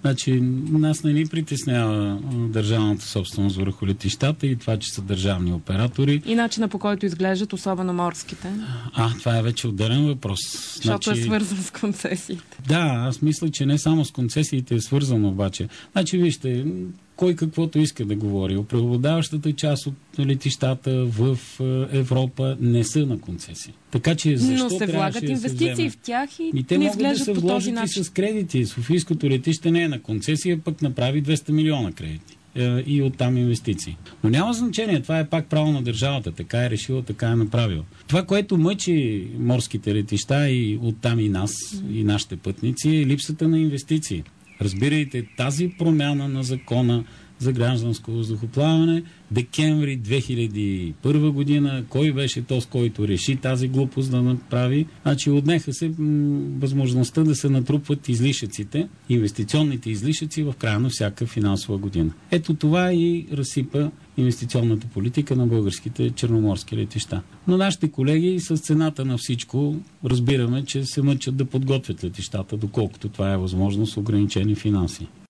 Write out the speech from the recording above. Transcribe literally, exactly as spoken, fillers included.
Значи, нас не ни притеснява държавната собственост върху летищата и това, че са държавни оператори. И начина, по който изглеждат, особено морските. А, това е вече отделен въпрос. Защото значи... е свързан с концесиите. Да, аз мисля, че не само с концесиите е свързано обаче. Значи, вижте, кой каквото иска да говори. Преобладаващата част от летищата в Европа не са на концесии. Така че защо Но се влагат да инвестиции се в тях и, и те не могат да изглеждат се по този вложат начин. и с кредити. Софийското летище не е на концесия, пък направи двеста милиона кредити. И оттам инвестиции. Но няма значение, това е пак право на държавата. Така е решила, така е направила. Това, което мъчи морските летища и оттам и нас, mm. и нашите пътници, е липсата на инвестиции. Разбирайте, тази промяна на закона за гражданско въздухоплаване, декември две хиляди и първа година, кой беше то, с който реши тази глупост да направи? Значи отнеха се м- възможността да се натрупват излишъците, инвестиционните излишъци в края на всяка финансова година. Ето това и разсипа инвестиционната политика на българските черноморски летища. Но нашите колеги с цената на всичко разбираме, че се мъчат да подготвят летищата, доколкото това е възможно с ограничени финанси.